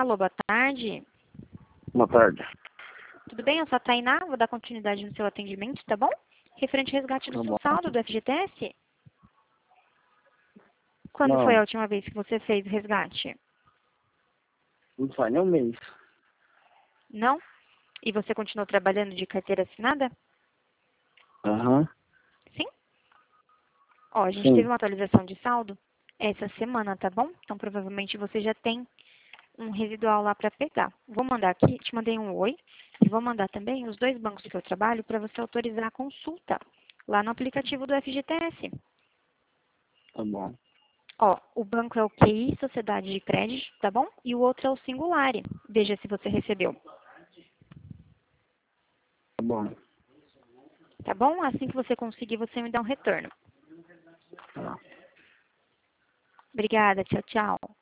Alô, boa tarde. Boa tarde. Tudo bem? Eu sou a Tainá, vou dar continuidade no seu atendimento, tá bom? Referente ao resgate do Tá seu bom. saldo do FGTS. Quando foi a Não, última vez que você fez o resgate? não faz nem um mês. Não? E você continuou trabalhando de carteira assinada? Aham. Sim? Ó, a gente teve Sim. uma atualização de saldo essa semana, tá bom? Então provavelmente você já tem um residual lá para pegar. Vou mandar aqui, te mandei um oi, e vou mandar também os 2 bancos que eu trabalho para você autorizar a consulta lá no aplicativo do FGTS. Tá bom. Ó, o banco é o QI, Sociedade de Crédito, tá bom? E o outro é o Singulare. Veja se você recebeu. Tá bom. Tá bom? Assim que você conseguir, você me dá um retorno. Tá. Obrigada, tchau, tchau.